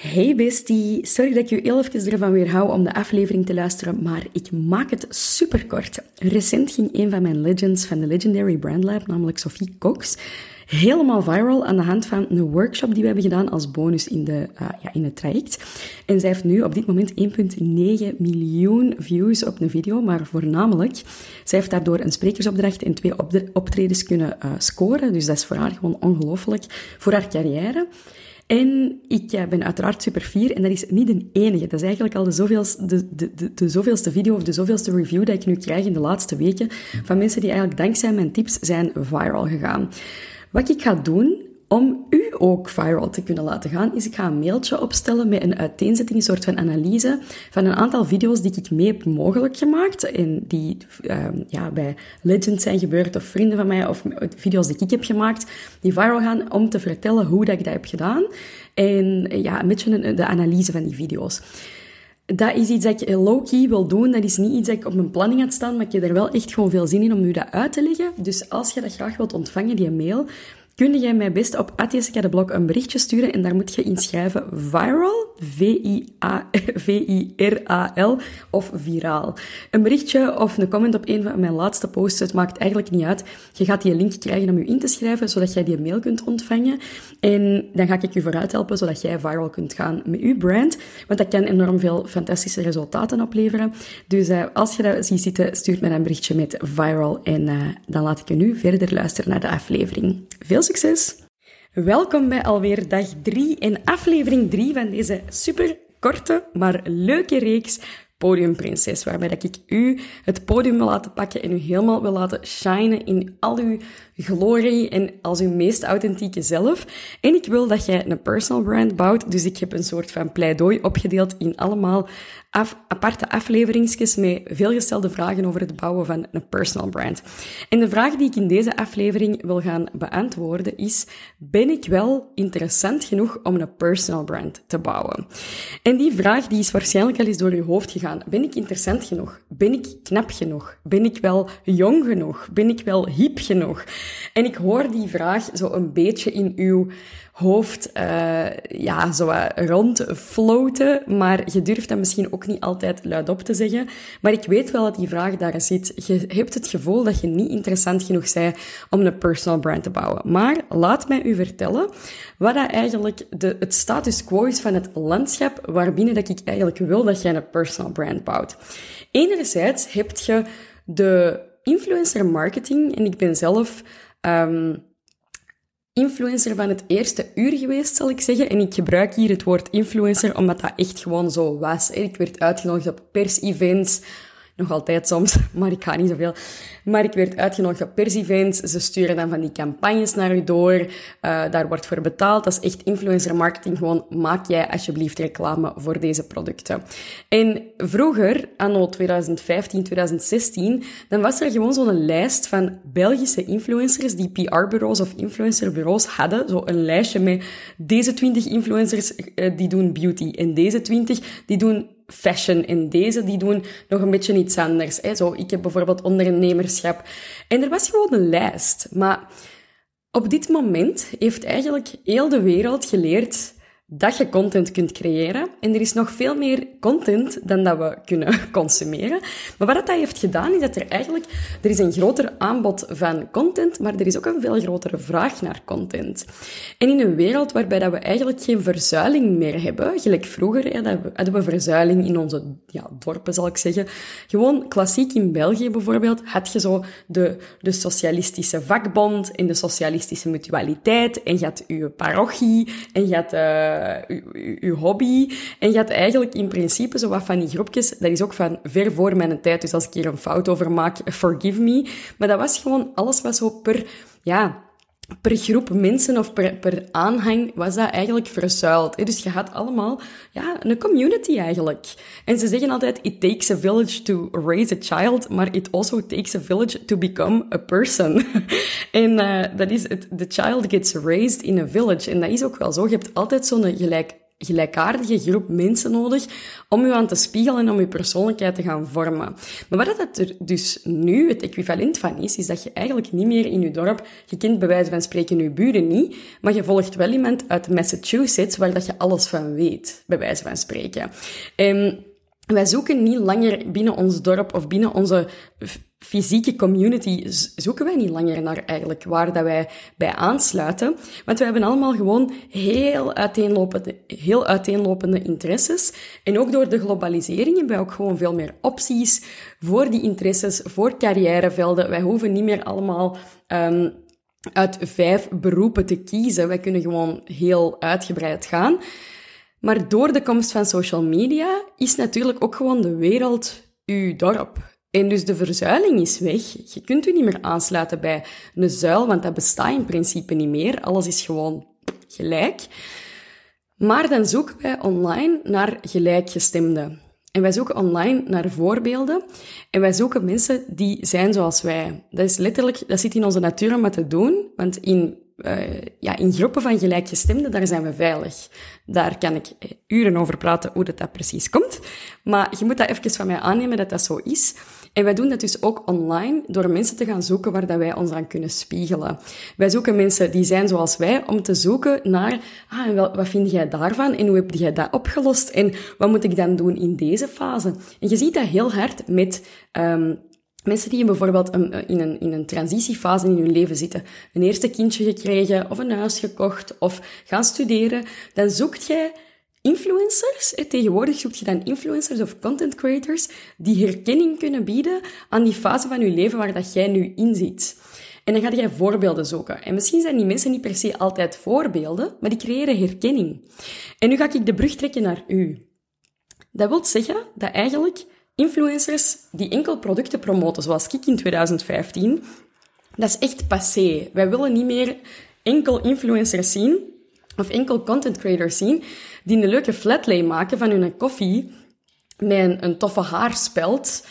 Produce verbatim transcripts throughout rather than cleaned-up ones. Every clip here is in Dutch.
Hey bestie, sorry dat ik je heel even ervan weerhou om de aflevering te luisteren, maar ik maak het superkort. Recent ging een van mijn legends van de Legendary Brand Lab, namelijk Sophie Cox, helemaal viral aan de hand van een workshop die we hebben gedaan als bonus in, de, uh, ja, in het traject. En zij heeft nu op dit moment één komma negen miljoen views op een video, maar voornamelijk, zij heeft daardoor een sprekersopdracht en twee optredens kunnen uh, scoren. Dus dat is voor haar gewoon ongelooflijk voor haar carrière. En ik uh, ben uiteraard super fier en dat is niet de enige. Dat is eigenlijk al de zoveelste, de, de, de, de zoveelste video of de zoveelste review dat ik nu krijg in de laatste weken van mensen die eigenlijk dankzij mijn tips zijn viral gegaan. Wat ik ga doen om u ook viral te kunnen laten gaan, is ik ga een mailtje opstellen met een uiteenzetting, een soort van analyse van een aantal video's die ik mee heb mogelijk gemaakt en die uh, ja, bij legends zijn gebeurd of vrienden van mij of video's die ik heb gemaakt, die viral gaan, om te vertellen hoe dat ik dat heb gedaan en ja, een beetje de analyse van die video's. Dat is iets dat ik low-key wil doen. Dat is niet iets dat ik op mijn planning had staan, maar ik heb er wel echt gewoon veel zin in om u dat uit te leggen. Dus als je dat graag wilt ontvangen, die mail, kun jij mij best op at jessica de blog een berichtje sturen en daar moet je inschrijven viral, V I R A L of viraal. Een berichtje of een comment op een van mijn laatste posts, het maakt eigenlijk niet uit. Je gaat die link krijgen om je in te schrijven, zodat jij die mail kunt ontvangen. En dan ga ik je vooruit helpen, zodat jij viral kunt gaan met je brand. Want dat kan enorm veel fantastische resultaten opleveren. Dus uh, als je dat ziet zitten, stuur mij een berichtje met viral en uh, dan laat ik je nu verder luisteren naar de aflevering. Veel succes! Welkom bij alweer dag drie en aflevering drie van deze super korte, maar leuke reeks Podiumprinses, waarbij dat ik u het podium wil laten pakken en u helemaal wil laten shinen in al uw glorie en als uw meest authentieke zelf. En ik wil dat jij een personal brand bouwt, dus ik heb een soort van pleidooi opgedeeld in allemaal af, aparte afleveringsjes met veelgestelde vragen over het bouwen van een personal brand. En de vraag die ik in deze aflevering wil gaan beantwoorden is, ben ik wel interessant genoeg om een personal brand te bouwen? En die vraag die is waarschijnlijk al eens door je hoofd gegaan. Ben ik interessant genoeg? Ben ik knap genoeg? Ben ik wel jong genoeg? Ben ik wel hip genoeg? En ik hoor die vraag zo een beetje in uw hoofd uh, ja, zo rondfloten, maar je durft dat misschien ook niet altijd luidop te zeggen. Maar ik weet wel dat die vraag daar zit. Je hebt het gevoel dat je niet interessant genoeg bent om een personal brand te bouwen. Maar laat mij u vertellen wat dat eigenlijk de, het status quo is van het landschap waarbinnen dat ik eigenlijk wil dat jij een personal brand bouwt. Enerzijds heb je de influencer marketing en ik ben zelf Um, influencer van het eerste uur geweest, zal ik zeggen. En ik gebruik hier het woord influencer, omdat dat echt gewoon zo was. Ik werd uitgenodigd op pers-events, nog altijd soms, maar ik ga niet zoveel. Maar ik werd uitgenodigd op pers-events. Ze sturen dan van die campagnes naar u door. Uh, daar wordt voor betaald. Dat is echt influencer marketing. Gewoon, maak jij alsjeblieft reclame voor deze producten. En vroeger, anno twintig vijftien, twintig zestien, dan was er gewoon zo'n lijst van Belgische influencers die P R-bureaus of influencerbureaus hadden. Zo een lijstje met deze twintig influencers uh, die doen beauty. En deze twintig die doen fashion. En deze, die doen nog een beetje iets anders. Hè. Zo, ik heb bijvoorbeeld ondernemerschap. En er was gewoon een lijst. Maar op dit moment heeft eigenlijk heel de wereld geleerd dat je content kunt creëren. En er is nog veel meer content dan dat we kunnen consumeren. Maar wat dat heeft gedaan, is dat er eigenlijk... Er is een groter aanbod van content, maar er is ook een veel grotere vraag naar content. En in een wereld waarbij dat we eigenlijk geen verzuiling meer hebben, gelijk vroeger, ja, dat we, hadden we verzuiling in onze ja, dorpen, zal ik zeggen. Gewoon klassiek in België bijvoorbeeld, had je zo de, de socialistische vakbond en de socialistische mutualiteit, en je had je parochie, en je had... Uh, je hobby. En je had eigenlijk in principe zo wat van die groepjes, dat is ook van ver voor mijn tijd, dus als ik hier een fout over maak, forgive me. Maar dat was gewoon, alles was zo per, ja, per groep mensen of per, per aanhang was dat eigenlijk verzuild. Dus je had allemaal, ja, een community eigenlijk. En ze zeggen altijd, it takes a village to raise a child, maar it also takes a village to become a person. En uh, dat is het, the child gets raised in a village. En dat is ook wel zo. Je hebt altijd zo'n gelijk gelijkaardige groep mensen nodig om je aan te spiegelen en om je persoonlijkheid te gaan vormen. Maar wat dat er dus nu het equivalent van is, is dat je eigenlijk niet meer in je dorp, je kent bij wijze van spreken je buren niet, maar je volgt wel iemand uit Massachusetts waar dat je alles van weet, bij wijze van spreken. En wij zoeken niet langer binnen ons dorp of binnen onze fysieke community, zoeken wij niet langer naar eigenlijk waar dat wij bij aansluiten. Want wij hebben allemaal gewoon heel uiteenlopende, heel uiteenlopende interesses. En ook door de globalisering hebben wij ook gewoon veel meer opties voor die interesses, voor carrièrevelden. Wij hoeven niet meer allemaal um, uit vijf beroepen te kiezen. Wij kunnen gewoon heel uitgebreid gaan. Maar door de komst van social media is natuurlijk ook gewoon de wereld uw dorp. En dus de verzuiling is weg. Je kunt u niet meer aansluiten bij een zuil, want dat bestaat in principe niet meer. Alles is gewoon gelijk. Maar dan zoeken wij online naar gelijkgestemden. En wij zoeken online naar voorbeelden. En wij zoeken mensen die zijn zoals wij. Dat is letterlijk, dat zit in onze natuur om dat te doen. Want in, uh, ja, in groepen van gelijkgestemden, daar zijn we veilig. Daar kan ik uren over praten hoe dat, dat precies komt. Maar je moet dat even van mij aannemen dat dat zo is. En wij doen dat dus ook online door mensen te gaan zoeken waar dat wij ons aan kunnen spiegelen. Wij zoeken mensen die zijn zoals wij om te zoeken naar, ah, en wel, wat vind jij daarvan en hoe heb jij dat opgelost en wat moet ik dan doen in deze fase? En je ziet dat heel hard met um, mensen die bijvoorbeeld een, in, een, in een transitiefase in hun leven zitten. Een eerste kindje gekregen of een huis gekocht of gaan studeren. Dan zoekt jij influencers, hè, tegenwoordig zoek je dan influencers of content creators die herkenning kunnen bieden aan die fase van je leven waar dat jij nu in zit. En dan ga je voorbeelden zoeken. En misschien zijn die mensen niet per se altijd voorbeelden, maar die creëren herkenning. En nu ga ik de brug trekken naar u. Dat wil zeggen dat eigenlijk influencers die enkel producten promoten, zoals ik in twintig vijftien, dat is echt passé. Wij willen niet meer enkel influencers zien, of enkel content creators zien, die een leuke flatlay maken van hun koffie met een, een toffe haarspeld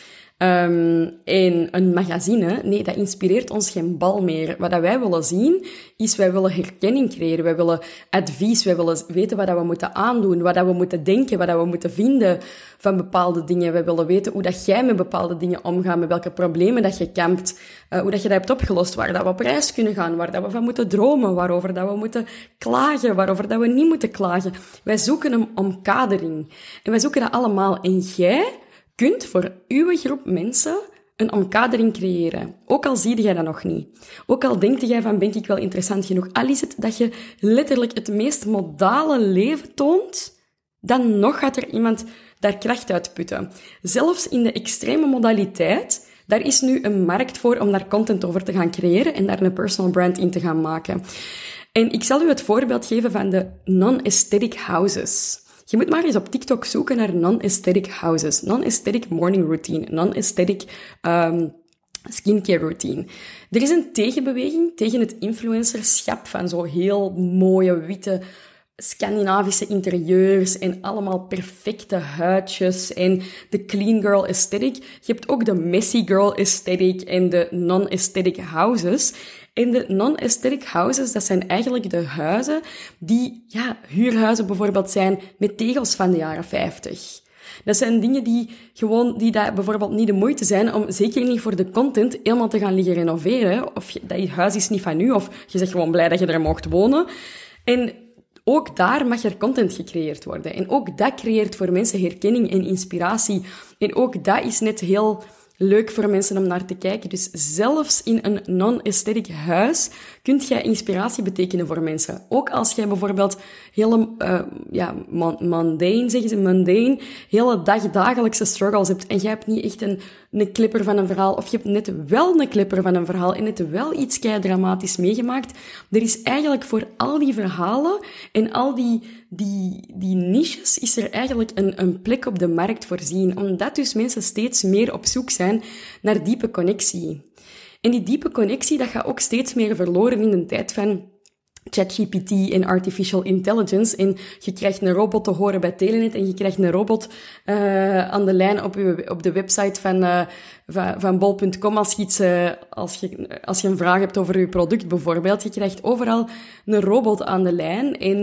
um, en een magazine. Nee, dat inspireert ons geen bal meer. Wat dat wij willen zien, is wij willen herkenning creëren. Wij willen advies, wij willen weten wat dat we moeten aandoen, wat dat we moeten denken, wat dat we moeten vinden van bepaalde dingen. Wij willen weten hoe dat jij met bepaalde dingen omgaat, met welke problemen dat je kampt, uh, hoe dat je dat hebt opgelost, waar dat we op reis kunnen gaan, waar dat we van moeten dromen, waarover dat we moeten klagen, waarover dat we niet moeten klagen. Wij zoeken een omkadering. En wij zoeken dat allemaal. En jij kunt voor uw groep mensen een omkadering creëren. Ook al zie jij dat nog niet. Ook al denk jij van, ben ik wel interessant genoeg. Al is het dat je letterlijk het meest modale leven toont, dan nog gaat er iemand daar kracht uit putten. Zelfs in de extreme modaliteit, daar is nu een markt voor om daar content over te gaan creëren en daar een personal brand in te gaan maken. En ik zal u het voorbeeld geven van de non-aesthetic houses. Je moet maar eens op TikTok zoeken naar non-aesthetic houses, non-aesthetic morning routine, non-aesthetic um, skincare routine. Er is een tegenbeweging tegen het influencerschap van zo heel mooie, witte, Scandinavische interieurs en allemaal perfecte huidjes en de clean girl aesthetic. Je hebt ook de messy girl aesthetic en de non-aesthetic houses. En de non-aesthetic houses, dat zijn eigenlijk de huizen die, ja, huurhuizen bijvoorbeeld zijn met tegels van de jaren vijftig. Dat zijn dingen die gewoon, die daar bijvoorbeeld niet de moeite zijn om, zeker niet voor de content, helemaal te gaan liggen renoveren. Of je, dat huis is niet van u, of je bent gewoon blij dat je er mocht wonen. En ook daar mag er content gecreëerd worden. En ook dat creëert voor mensen herkenning en inspiratie. En ook dat is net heel leuk voor mensen om naar te kijken. Dus zelfs in een non-aesthetic huis kunt jij inspiratie betekenen voor mensen. Ook als jij bijvoorbeeld hele, uh, ja, mundane, zeggen ze, mundane, hele dag, dagelijkse struggles hebt en jij hebt niet echt een, een clipper van een verhaal, of je hebt net wel een clipper van een verhaal en net wel iets kei dramatisch meegemaakt. Er is eigenlijk voor al die verhalen en al die, die, die niches is er eigenlijk een, een plek op de markt voorzien. Omdat dus mensen steeds meer op zoek zijn naar diepe connectie. En die diepe connectie, dat gaat ook steeds meer verloren in de tijd van ChatGPT en artificial intelligence. En je krijgt een robot te horen bij Telenet en je krijgt een robot uh, aan de lijn op, uw, op de website van, uh, van, van bol punt com als je, iets, uh, als, je, als je een vraag hebt over je product bijvoorbeeld. Je krijgt overal een robot aan de lijn en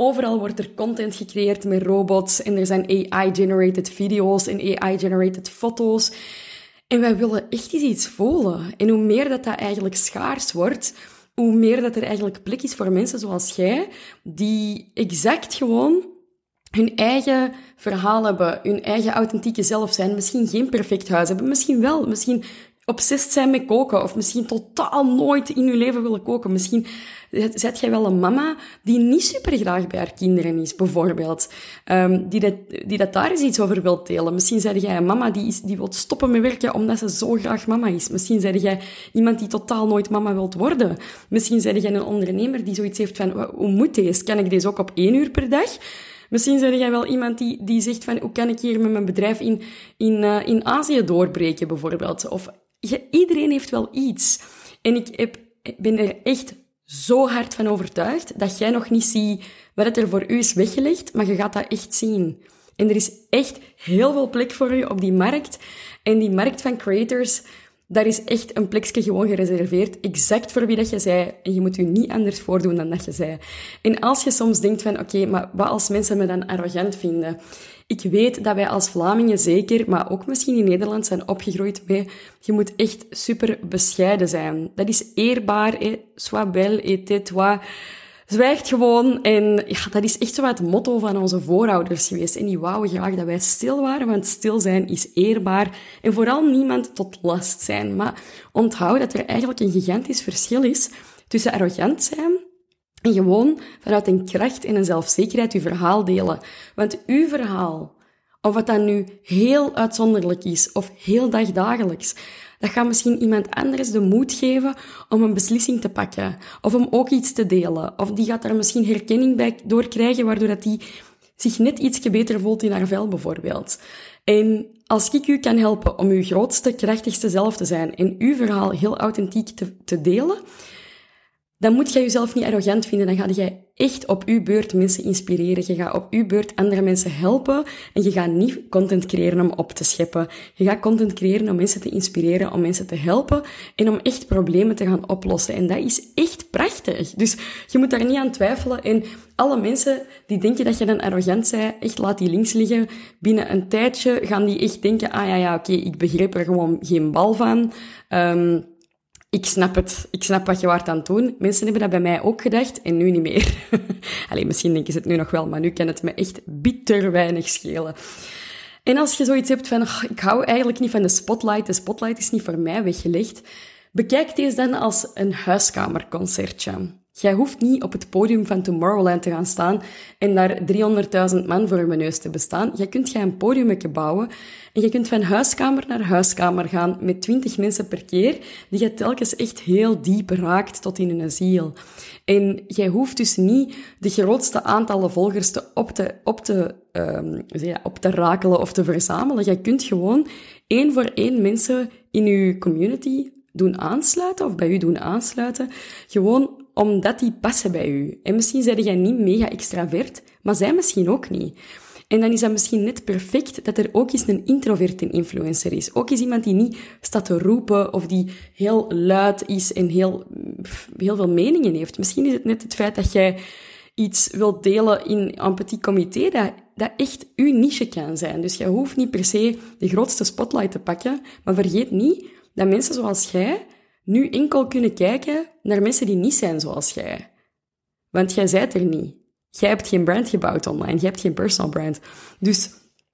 Overal wordt er content gecreëerd met robots en er zijn A I-generated video's en A I-generated foto's. En wij willen echt eens iets voelen. En hoe meer dat dat eigenlijk schaars wordt, hoe meer dat er eigenlijk plek is voor mensen zoals jij, die exact gewoon hun eigen verhaal hebben, hun eigen authentieke zelf zijn, misschien geen perfect huis hebben, misschien wel, misschien obsessed zijn met koken, of misschien totaal nooit in je leven willen koken. Misschien zet jij wel een mama die niet super graag bij haar kinderen is, bijvoorbeeld. Um, die, dat, die dat daar eens iets over wilt delen. Misschien zeg jij een mama die, is, die wil stoppen met werken omdat ze zo graag mama is. Misschien zeg jij iemand die totaal nooit mama wilt worden. Misschien zeg jij een ondernemer die zoiets heeft van, hoe moet deze? Kan ik deze ook op één uur per dag? Misschien ben jij wel iemand die, die zegt van, hoe kan ik hier met mijn bedrijf in, in, uh, in Azië doorbreken, bijvoorbeeld? Of je, iedereen heeft wel iets. En ik heb, ben er echt zo hard van overtuigd dat jij nog niet ziet wat er voor u is weggelegd, maar je gaat dat echt zien. En er is echt heel veel plek voor u op die markt. En die markt van creators, daar is echt een plekje gewoon gereserveerd, exact voor wie dat je zei. En je moet je niet anders voordoen dan dat je zei. En als je soms denkt van, oké, okay, maar wat als mensen me dan arrogant vinden? Ik weet dat wij als Vlamingen zeker, maar ook misschien in Nederland, zijn opgegroeid met, je moet echt super bescheiden zijn. Dat is eerbaar, eh, sois belle et tais-toi. Zwijgt gewoon. En ja, dat is echt zo het motto van onze voorouders geweest. En die wouden graag dat wij stil waren, want stil zijn is eerbaar. En vooral niemand tot last zijn. Maar onthoud dat er eigenlijk een gigantisch verschil is tussen arrogant zijn en gewoon vanuit een kracht en een zelfzekerheid uw verhaal delen. Want uw verhaal, of wat dat nu heel uitzonderlijk is, of heel dagdagelijks, dat gaat misschien iemand anders de moed geven om een beslissing te pakken. Of om ook iets te delen. Of die gaat daar misschien herkenning bij doorkrijgen, waardoor dat die zich net ietsje beter voelt in haar vel, bijvoorbeeld. En als ik u kan helpen om uw grootste, krachtigste zelf te zijn en uw verhaal heel authentiek te, te delen, dan moet jij jezelf niet arrogant vinden. Dan ga jij echt op uw beurt mensen inspireren. Je gaat op uw beurt andere mensen helpen. En je gaat niet content creëren om op te scheppen. Je gaat content creëren om mensen te inspireren, om mensen te helpen en om echt problemen te gaan oplossen. En dat is echt prachtig. Dus je moet daar niet aan twijfelen. En alle mensen die denken dat je dan arrogant bent, echt laat die links liggen. Binnen een tijdje gaan die echt denken, ah ja, ja, oké, okay, ik begreep er gewoon geen bal van. Um, Ik snap het. Ik snap wat je waart aan het doen. Mensen hebben dat bij mij ook gedacht en nu niet meer. Allee, misschien denken ze het nu nog wel, maar nu kan het me echt bitter weinig schelen. En als je zoiets hebt van, oh, ik hou eigenlijk niet van de spotlight, de spotlight is niet voor mij weggelegd, bekijk deze dan als een huiskamerconcertje. Jij hoeft niet op het podium van Tomorrowland te gaan staan en daar driehonderdduizend man voor je neus te bestaan. Je kunt jij een podiummetje bouwen en je kunt van huiskamer naar huiskamer gaan met twintig mensen per keer, die je telkens echt heel diep raakt tot in hun ziel. En jij hoeft dus niet de grootste aantallen volgers te op te, op te, um, ja, op te rakelen of te verzamelen. Jij kunt gewoon één voor één mensen in je community doen aansluiten of bij u doen aansluiten, gewoon omdat die passen bij u. En misschien zijn jij niet mega extravert, maar zij misschien ook niet. En dan is dat misschien net perfect dat er ook eens een introverte influencer is. Ook eens iemand die niet staat te roepen of die heel luid is en heel, heel veel meningen heeft. Misschien is het net het feit dat jij iets wilt delen in een petit comité dat, dat echt uw niche kan zijn. Dus jij hoeft niet per se de grootste spotlight te pakken, maar vergeet niet dat mensen zoals jij nu enkel kunnen kijken naar mensen die niet zijn zoals jij. Want jij zijt er niet. Jij hebt geen brand gebouwd online. Jij hebt geen personal brand. Dus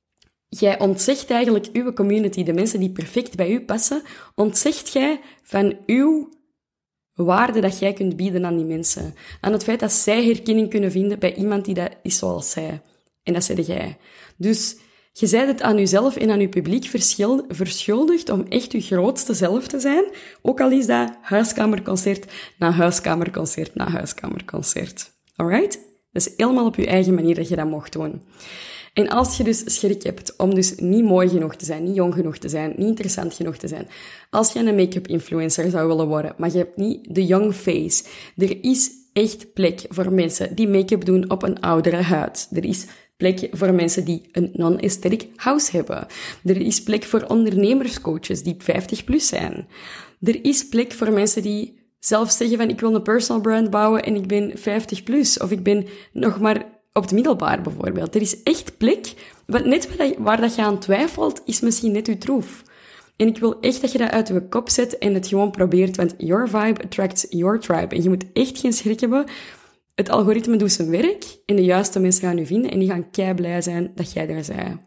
jij ontzegt eigenlijk uw community, de mensen die perfect bij u passen, ontzegt jij van uw waarde dat jij kunt bieden aan die mensen. Aan het feit dat zij herkenning kunnen vinden bij iemand die dat is zoals zij. En dat zeg jij. Dus je zijt het aan jezelf en aan je publiek verschuldigd om echt je grootste zelf te zijn, ook al is dat huiskamerconcert na huiskamerconcert na huiskamerconcert. Alright? Dat is helemaal op je eigen manier dat je dat mocht doen. En als je dus schrik hebt om dus niet mooi genoeg te zijn, niet jong genoeg te zijn, niet interessant genoeg te zijn, als je een make-up influencer zou willen worden, maar je hebt niet de young face, er is echt plek voor mensen die make-up doen op een oudere huid. Er is plek voor mensen die een non-aesthetic house hebben. Er is plek voor ondernemerscoaches die vijftig plus zijn. Er is plek voor mensen die zelf zeggen van ik wil een personal brand bouwen en ik ben vijftig plus. Of ik ben nog maar op het middelbaar bijvoorbeeld. Er is echt plek, want net waar, dat, waar dat je aan twijfelt, is misschien net je troef. En ik wil echt dat je dat uit je kop zet en het gewoon probeert, want your vibe attracts your tribe. En je moet echt geen schrik hebben. Het algoritme doet zijn werk en de juiste mensen gaan je vinden en die gaan kei blij zijn dat jij daar bent.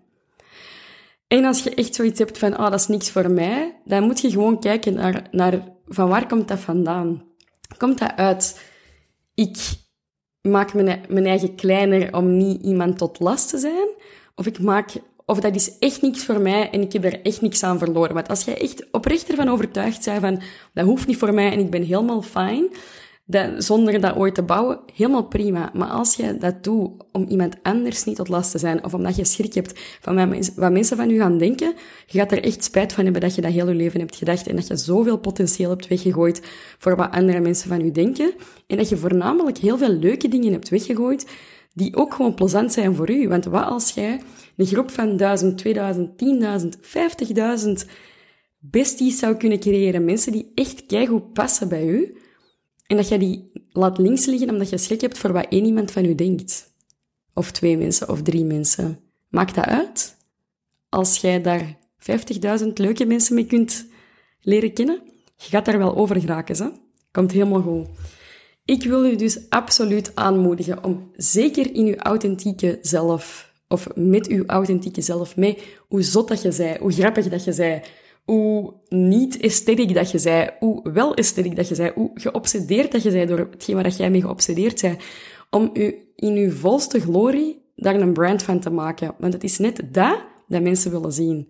En als je echt zoiets hebt van, ah, dat is niks voor mij, dan moet je gewoon kijken naar, naar van waar komt dat vandaan? Komt dat uit, ik maak mijn, mijn eigen kleiner om niet iemand tot last te zijn? Of ik maak, of dat is echt niks voor mij en ik heb er echt niks aan verloren. Want als jij echt oprecht ervan overtuigd bent van, dat hoeft niet voor mij en ik ben helemaal fijn, dat, zonder dat ooit te bouwen, helemaal prima. Maar als je dat doet om iemand anders niet tot last te zijn, of omdat je schrik hebt van wat, wat mensen van je gaan denken, je gaat er echt spijt van hebben dat je dat heel je leven hebt gedacht en dat je zoveel potentieel hebt weggegooid voor wat andere mensen van je denken. En dat je voornamelijk heel veel leuke dingen hebt weggegooid, die ook gewoon plezant zijn voor u. Want wat als jij een groep van duizend, tweeduizend, tienduizend, vijftigduizend besties zou kunnen creëren, mensen die echt keigoed passen bij u, en dat je die laat links liggen omdat je schrik hebt voor wat één iemand van u denkt. Of twee mensen, of drie mensen. Maakt dat uit? Als jij daar vijftigduizend leuke mensen mee kunt leren kennen, je gaat daar wel over geraken, hè? Komt helemaal goed. Ik wil u dus absoluut aanmoedigen om zeker in uw authentieke zelf, of met uw authentieke zelf mee, hoe zot dat je zei, hoe grappig dat je zei, hoe niet esthetiek dat je zei, hoe wel esthetiek dat je zei, hoe geobsedeerd dat je zei door hetgeen waar jij mee geobsedeerd bent, om u in uw volste glorie daar een brand van te maken. Want het is net dat dat mensen willen zien.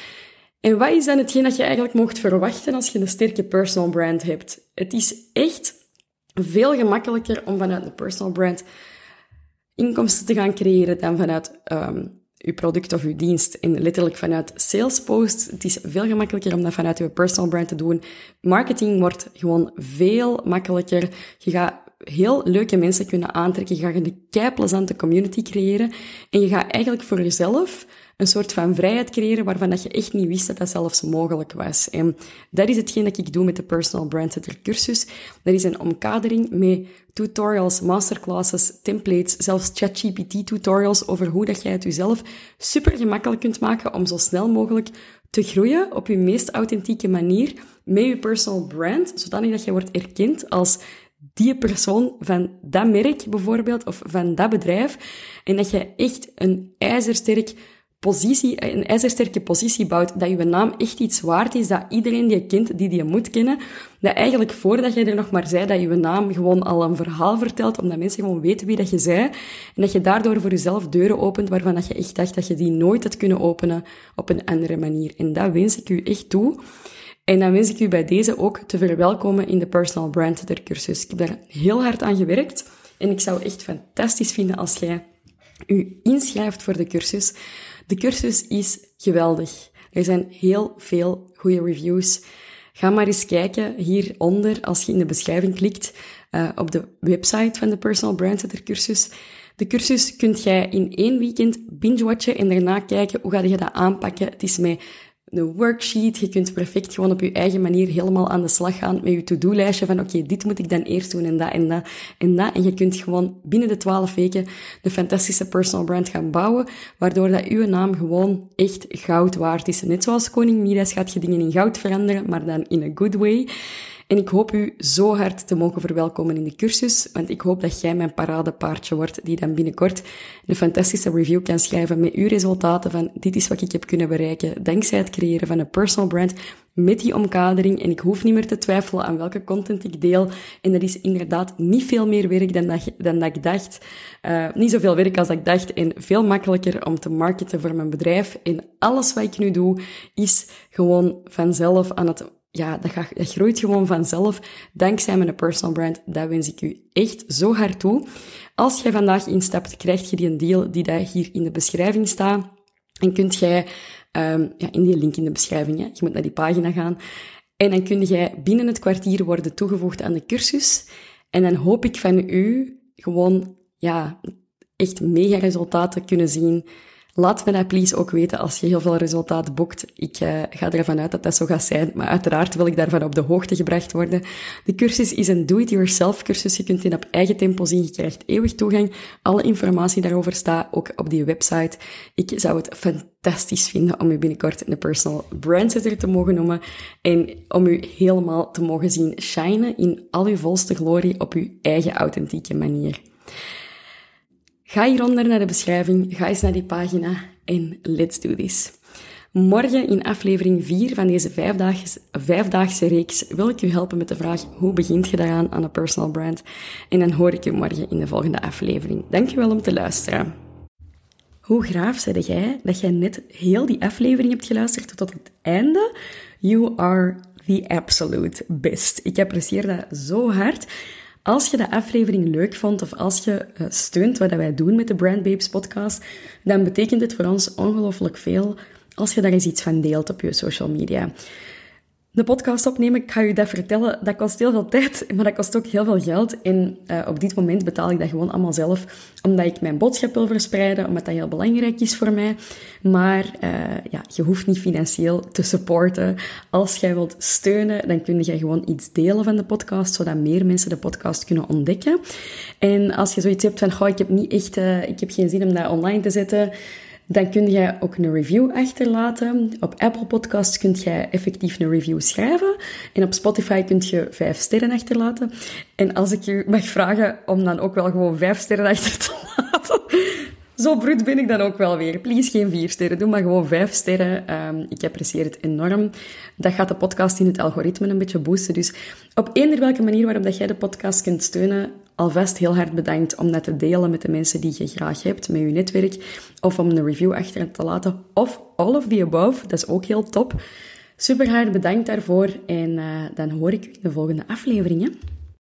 En wat is dan hetgeen dat je eigenlijk mocht verwachten als je een sterke personal brand hebt? Het is echt veel gemakkelijker om vanuit een personal brand inkomsten te gaan creëren dan vanuit um, uw product of uw dienst. En letterlijk vanuit sales posts. Het is veel gemakkelijker om dat vanuit uw personal brand te doen. Marketing wordt gewoon veel makkelijker. Je gaat heel leuke mensen kunnen aantrekken. Je gaat een keiplezante community creëren. En je gaat eigenlijk voor jezelf een soort van vrijheid creëren waarvan dat je echt niet wist dat dat zelfs mogelijk was. En dat is hetgeen dat ik doe met de Personal Brand Setter cursus. Dat is een omkadering met tutorials, masterclasses, templates, zelfs ChatGPT tutorials over hoe dat jij het jezelf super gemakkelijk kunt maken om zo snel mogelijk te groeien op je meest authentieke manier met je personal brand, zodanig dat je wordt erkend als die persoon van dat merk bijvoorbeeld, of van dat bedrijf, en dat je echt een ijzersterk positie, een ijzersterke positie bouwt, dat je naam echt iets waard is, dat iedereen die je kent, die die je moet kennen, dat eigenlijk voordat je er nog maar zei, dat je naam gewoon al een verhaal vertelt, omdat mensen gewoon weten wie dat je zei, en dat je daardoor voor jezelf deuren opent, waarvan dat je echt dacht dat je die nooit had kunnen openen op een andere manier. En dat wens ik u echt toe. En dan wens ik u bij deze ook te verwelkomen in de Personal Brand Setter cursus. Ik heb daar heel hard aan gewerkt, en ik zou echt fantastisch vinden als jij u inschrijft voor de cursus. De cursus is geweldig. Er zijn heel veel goede reviews. Ga maar eens kijken hieronder, als je in de beschrijving klikt, uh, op de website van de Personal Brand Setter cursus. De cursus kunt jij in één weekend binge-watchen en daarna kijken hoe ga je dat aanpakken. Het is met een worksheet. Je kunt perfect gewoon op je eigen manier helemaal aan de slag gaan met je to-do-lijstje van oké, okay, dit moet ik dan eerst doen en dat en dat en dat. En je kunt gewoon binnen de twaalf weken een fantastische personal brand gaan bouwen, waardoor dat uw naam gewoon echt goud waard is. Net zoals koning Midas gaat je dingen in goud veranderen, maar dan in a good way. En ik hoop u zo hard te mogen verwelkomen in de cursus, want ik hoop dat jij mijn paradepaardje wordt die dan binnenkort een fantastische review kan schrijven met uw resultaten van dit is wat ik heb kunnen bereiken dankzij het creëren van een personal brand met die omkadering. En ik hoef niet meer te twijfelen aan welke content ik deel. En dat is inderdaad niet veel meer werk dan dat, dan dat ik dacht. Uh, niet zoveel werk als dat ik dacht en veel makkelijker om te marketen voor mijn bedrijf. En alles wat ik nu doe is gewoon vanzelf aan het Ja, dat, gaat, dat groeit gewoon vanzelf, dankzij mijn personal brand. Dat wens ik u echt zo hard toe. Als jij vandaag instapt, krijg je die een deal die daar hier in de beschrijving staat. En kunt jij, um, ja, in die link in de beschrijving, hè, je moet naar die pagina gaan. En dan kun jij binnen het kwartier worden toegevoegd aan de cursus. En dan hoop ik van u gewoon, ja, echt mega resultaten kunnen zien Laat me dat please ook weten als je heel veel resultaat boekt. Ik uh, ga ervan uit dat dat zo gaat zijn, maar uiteraard wil ik daarvan op de hoogte gebracht worden. De cursus is een do-it-yourself cursus. Je kunt die op eigen tempo zien. Je krijgt eeuwig toegang. Alle informatie daarover staat ook op die website. Ik zou het fantastisch vinden om u binnenkort een personal brandsetter te mogen noemen en om u helemaal te mogen zien shinen in al uw volste glorie op uw eigen authentieke manier. Ga hieronder naar de beschrijving, ga eens naar die pagina en let's do this. Morgen in aflevering vier van deze vijfdaagse, vijfdaagse reeks wil ik u helpen met de vraag hoe begint je daaraan aan een personal brand? En dan hoor ik u morgen in de volgende aflevering. Dankjewel om te luisteren. Hoe graaf zei jij dat jij net heel die aflevering hebt geluisterd tot het einde? You are the absolute best. Ik apprecieer dat zo hard. Als je de aflevering leuk vond of als je uh, steunt wat wij doen met de Brand Babes podcast, dan betekent het voor ons ongelooflijk veel als je daar eens iets van deelt op je social media. De podcast opnemen, ik ga je dat vertellen, dat kost heel veel tijd, maar dat kost ook heel veel geld. En uh, op dit moment betaal ik dat gewoon allemaal zelf, omdat ik mijn boodschap wil verspreiden, omdat dat heel belangrijk is voor mij. Maar uh, ja, je hoeft niet financieel te supporten. Als jij wilt steunen, dan kun je gewoon iets delen van de podcast, zodat meer mensen de podcast kunnen ontdekken. En als je zoiets hebt van, goh, ik heb niet echt, uh, ik heb geen zin om dat online te zetten, dan kun je ook een review achterlaten. Op Apple Podcasts kun je effectief een review schrijven. En op Spotify kun je vijf sterren achterlaten. En als ik je mag vragen om dan ook wel gewoon vijf sterren achter te laten. Zo bruut ben ik dan ook wel weer. Please geen vier sterren, doe maar gewoon vijf sterren. Um, ik apprecieer het enorm. Dat gaat de podcast in het algoritme een beetje boosten. Dus op eender welke manier waarop dat jij de podcast kunt steunen, alvast heel hard bedankt om dat te delen met de mensen die je graag hebt, met je netwerk, of om een review achter te laten, of all of the above, dat is ook heel top. Super hard bedankt daarvoor en uh, dan hoor ik u in de volgende afleveringen.